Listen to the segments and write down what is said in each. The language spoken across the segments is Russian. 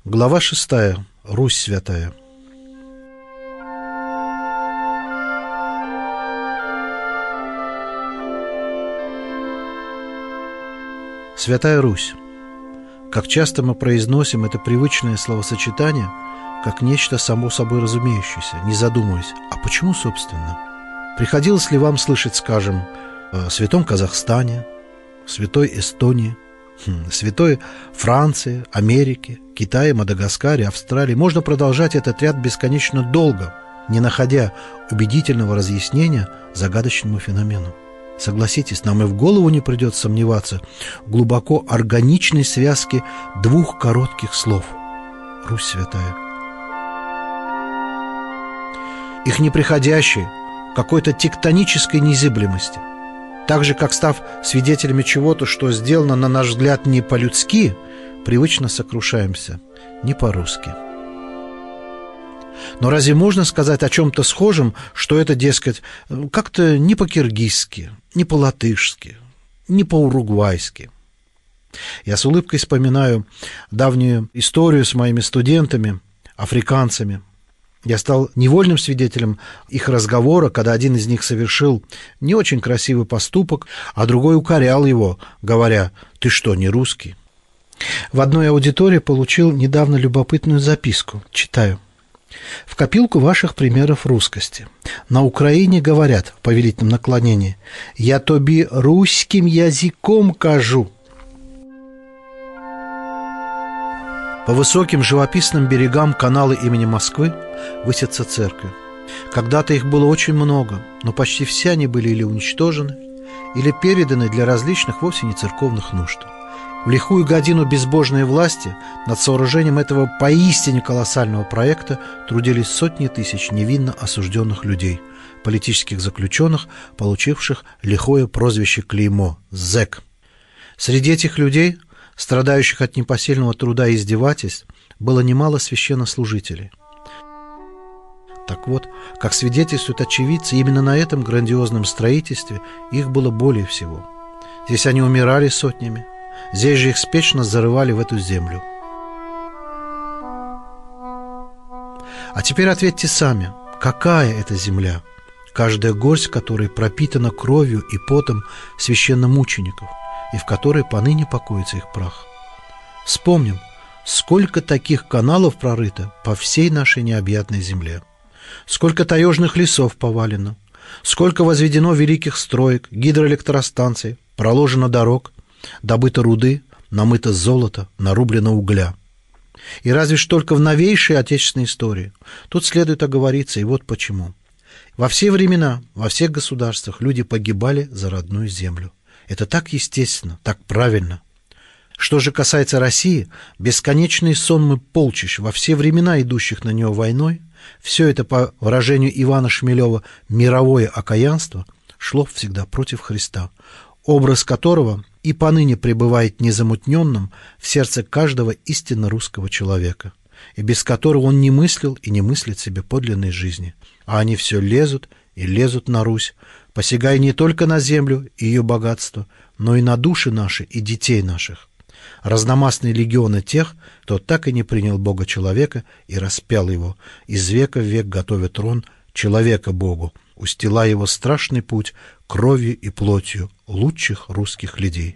Глава 6. Русь святая. Святая Русь. Как часто мы произносим это привычное словосочетание как нечто само собой разумеющееся, не задумываясь, а почему, собственно? Приходилось ли вам слышать, скажем, о святом Казахстане, святой Эстонии, святой Франции, Америке, Китае, Мадагаскаре, Австралии? Можно продолжать этот ряд бесконечно долго, не находя убедительного разъяснения загадочному феномену. Согласитесь, нам и в голову не придет сомневаться в глубоко органичной связке двух коротких слов – Русь святая. Их неприходящей, какой-то тектонической незыблемости. Так же, как став свидетелями чего-то, что сделано, на наш взгляд, не по-людски, привычно сокрушаемся не по-русски. Но разве можно сказать о чем-то схожем, что это, дескать, как-то не по-киргизски, не по-латышски, не по-уругвайски? Я с улыбкой вспоминаю давнюю историю с моими студентами, африканцами. Я стал невольным свидетелем их разговора, когда один из них совершил не очень красивый поступок, а другой укорял его, говоря: «Ты что, не русский?» В одной аудитории получил недавно любопытную записку. Читаю. «В копилку ваших примеров русскости. На Украине говорят в повелительном наклонении: «Я тоби русским языком кажу». По высоким живописным берегам канала имени Москвы высятся церкви. Когда-то их было очень много, но почти все они были или уничтожены, или переданы для различных вовсе не церковных нужд. В лихую годину безбожной власти над сооружением этого поистине колоссального проекта трудились сотни тысяч невинно осужденных людей, политических заключенных, получивших лихое прозвище клеймо «зэк». Среди этих людей, страдающих от непосильного труда и издевательств, было немало священнослужителей. Так вот, как свидетельствуют очевидцы, именно на этом грандиозном строительстве их было более всего. Здесь они умирали сотнями, здесь же их спешно зарывали в эту землю. А теперь ответьте сами, какая это земля, каждая горсть которой пропитана кровью и потом священномучеников, и в которой поныне покоится их прах. Вспомним, сколько таких каналов прорыто по всей нашей необъятной земле, сколько таежных лесов повалено, сколько возведено великих строек, гидроэлектростанций, проложено дорог, добыто руды, намыто золото, нарублено угля. И разве ж только в новейшей отечественной истории. Тут следует оговориться, и вот почему. Во все времена, во всех государствах люди погибали за родную землю. Это так естественно, так правильно. Что же касается России, бесконечные сонмы полчищ во все времена, идущих на нее войной, все это, по выражению Ивана Шмелева, мировое окаянство, шло всегда против Христа, образ которого и поныне пребывает незамутненным в сердце каждого истинно русского человека, и без которого он не мыслил и не мыслит себе подлинной жизни. А они все лезут и лезут на Русь, посягая не только на землю и ее богатство, но и на души наши и детей наших. Разномастные легионы тех, кто так и не принял Бога-человека и распял его, из века в век готовя трон человека Богу, устилая его страшный путь кровью и плотью лучших русских людей.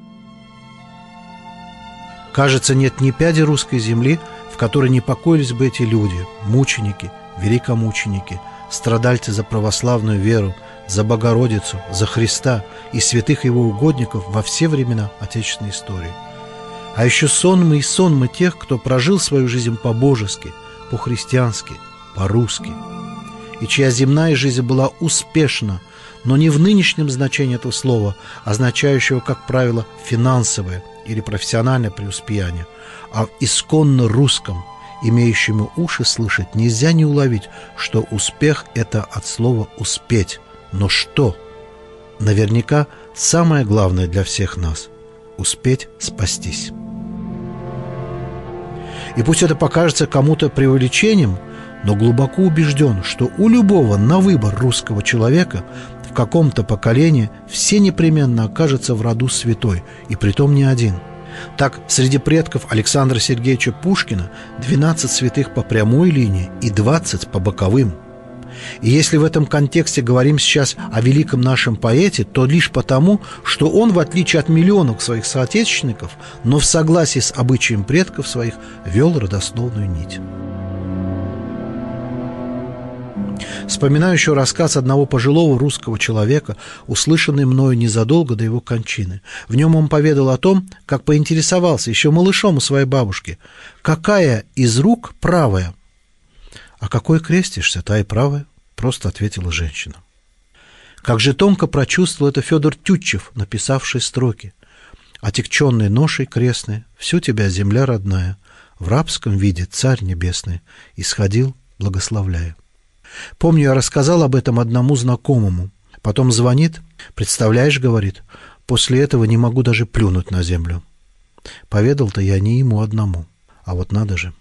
Кажется, нет ни пяди русской земли, в которой не покоились бы эти люди, мученики, великомученики, страдальцы за православную веру, за Богородицу, за Христа и святых его угодников во все времена отечественной истории. А еще сонмы и сонмы тех, кто прожил свою жизнь по-божески, по-христиански, по-русски, и чья земная жизнь была успешна, но не в нынешнем значении этого слова, означающего, как правило, финансовое или профессиональное преуспеяние, а в исконно русском, имеющему уши слышать, нельзя не уловить, что успех – это от слова «успеть». Но что? Наверняка самое главное для всех нас – успеть спастись. И пусть это покажется кому-то преувеличением, но глубоко убежден, что у любого на выбор русского человека в в каком-то поколении все непременно окажется в роду святой, и притом не один. Так, среди предков Александра Сергеевича Пушкина 12 святых по прямой линии и 20 по боковым. И если в этом контексте говорим сейчас о великом нашем поэте, то лишь потому, что он, в отличие от миллионов своих соотечественников, но в согласии с обычаем предков своих, вел родословную нить. Вспоминаю еще рассказ одного пожилого русского человека, услышанный мною незадолго до его кончины. В нем он поведал о том, как поинтересовался еще малышом у своей бабушки: «Какая из рук правая?» «А какой крестишься, та и правая», — просто ответила женщина. Как же тонко прочувствовал это Федор Тютчев, написавший строки: «Отягченный ношей крестной, всю тебя, земля родная, в рабском виде царь небесный исходил, благословляя». Помню, я рассказал об этом одному знакомому. Потом звонит: «Представляешь, — говорит, — после этого не могу даже плюнуть на землю». Поведал-то я не ему одному, а вот надо же.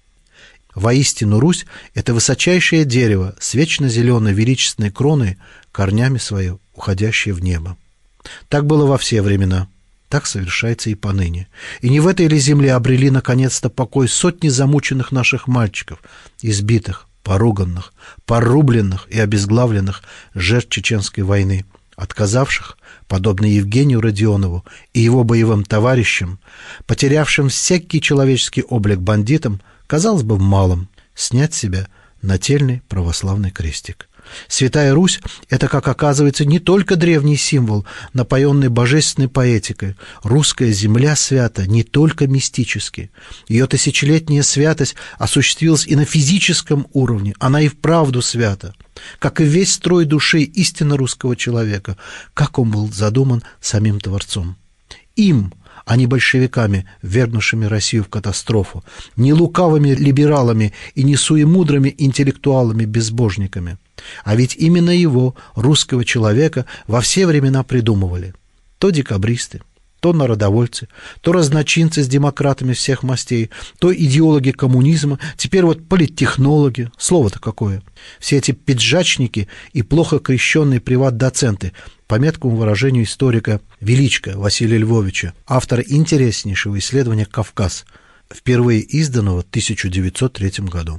Воистину, Русь — это высочайшее дерево с вечно зеленой величественной кроной, корнями свои, уходящие в небо. Так было во все времена, так совершается и поныне. И не в этой ли земле обрели наконец-то покой сотни замученных наших мальчиков, избитых, поруганных, порубленных и обезглавленных жертв Чеченской войны, отказавших, подобно Евгению Родионову и его боевым товарищам, потерявшим всякий человеческий облик бандитам, казалось бы, в малом — снять с себя нательный православный крестик. Святая Русь — это, как оказывается, не только древний символ, напоенный божественной поэтикой. Русская земля свята не только мистически. Ее тысячелетняя святость осуществилась и на физическом уровне. Она и вправду свята, как и весь строй души истинно русского человека, как он был задуман самим Творцом. Им, а не большевиками, ввергнувшими Россию в катастрофу, не лукавыми либералами и не суемудрыми интеллектуалами-безбожниками. А ведь именно его, русского человека, во все времена придумывали. То декабристы, то народовольцы, то разночинцы с демократами всех мастей, то идеологи коммунизма, теперь вот политтехнологи, слово-то какое. Все эти пиджачники и плохо крещенные приват-доценты, по меткому выражению историка Величко Василия Львовича, автора интереснейшего исследования «Кавказ», впервые изданного в 1903 году.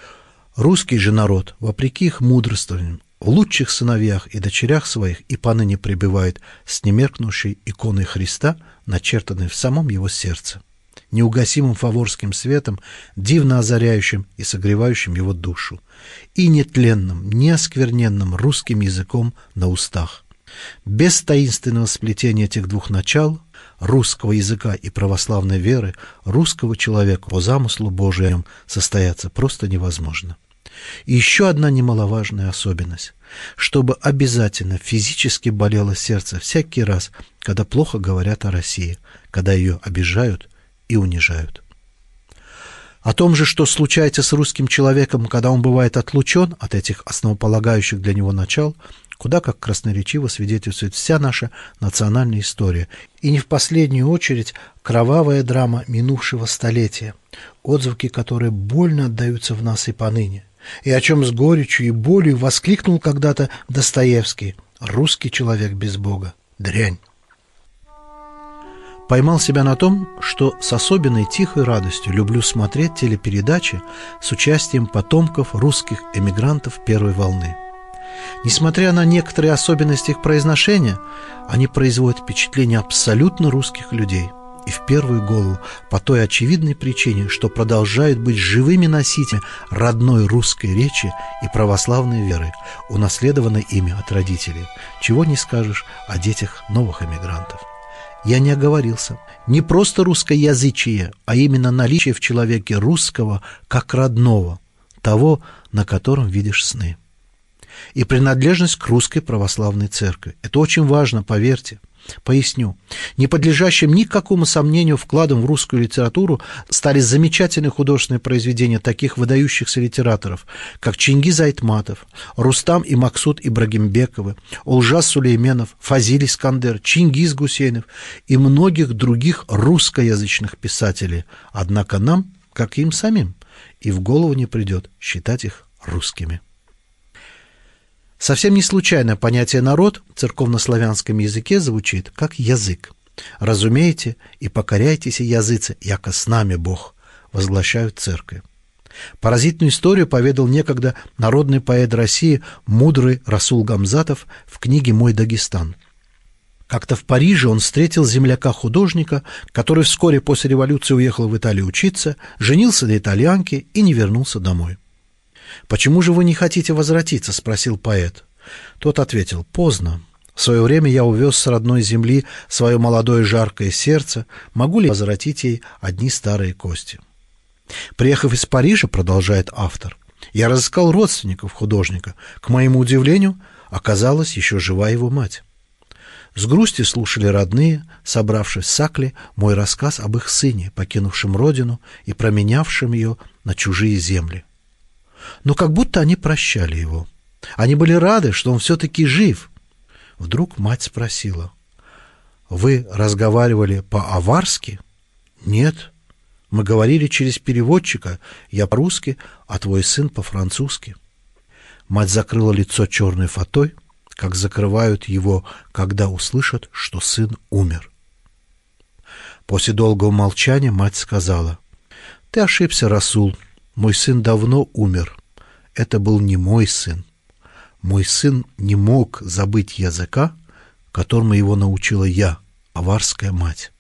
Русский же народ, вопреки их мудрствованиям, в лучших сыновьях и дочерях своих и поныне пребывает с немеркнувшей иконой Христа, начертанной в самом его сердце, неугасимым фаворским светом, дивно озаряющим и согревающим его душу, и нетленным, неоскверненным русским языком на устах. Без таинственного сплетения этих двух начал, русского языка и православной веры, русского человека по замыслу Божьему состояться просто невозможно. И еще одна немаловажная особенность, чтобы обязательно физически болело сердце всякий раз, когда плохо говорят о России, когда ее обижают и унижают. О том же, что случается с русским человеком, когда он бывает отлучен от этих основополагающих для него начал, куда как красноречиво свидетельствует вся наша национальная история, и не в последнюю очередь кровавая драма минувшего столетия, отзвуки которой больно отдаются в нас и поныне, и о чем с горечью и болью воскликнул когда-то Достоевский: «Русский человек без Бога – дрянь». Поймал себя на том, что с особенной тихой радостью люблю смотреть телепередачи с участием потомков русских эмигрантов первой волны. Несмотря на некоторые особенности их произношения, они производят впечатление абсолютно русских людей. И в первую голову по той очевидной причине, что продолжают быть живыми носителями родной русской речи и православной веры, унаследованной ими от родителей. Чего не скажешь о детях новых эмигрантов. Я не оговорился. Не просто русскоязычие, а именно наличие в человеке русского как родного, того, на котором видишь сны. И принадлежность к русской православной церкви. Это очень важно, поверьте. Поясню. Не подлежащим никакому сомнению вкладом в русскую литературу стали замечательные художественные произведения таких выдающихся литераторов, как Чингиз Айтматов, Рустам и Максут Ибрагимбековы, Олжас Сулейменов, Фазиль Искандер, Чингиз Гусейнов и многих других русскоязычных писателей. Однако нам, как и им самим, и в голову не придет считать их русскими. Совсем не случайно понятие «народ» в церковнославянском языке звучит как «язык». Разумеете, и покоряйтесь, языцы, яко с нами Бог, возглашают церкви. Поразительную историю поведал некогда народный поэт России мудрый Расул Гамзатов в книге «Мой Дагестан». Как-то в Париже он встретил земляка-художника, который вскоре после революции уехал в Италию учиться, женился на итальянке и не вернулся домой. «Почему же вы не хотите возвратиться?» – спросил поэт. Тот ответил: «Поздно. В свое время я увез с родной земли свое молодое жаркое сердце. Могу ли возвратить ей одни старые кости?» Приехав из Парижа, продолжает автор, я разыскал родственников художника. К моему удивлению, оказалась еще жива его мать. С грустью слушали родные, собравшись в Сакле, мой рассказ об их сыне, покинувшем родину и променявшем ее на чужие земли. Но как будто они прощали его. Они были рады, что он все-таки жив. Вдруг мать спросила: «Вы разговаривали по-аварски?» «Нет. Мы говорили через переводчика, я по-русски, а твой сын по-французски». Мать закрыла лицо черной фатой, как закрывают его, когда услышат, что сын умер. После долгого молчания мать сказала: «Ты ошибся, Расул, мой сын давно умер. Это был не мой сын. Мой сын не мог забыть языка, которому его научила я, аварская мать».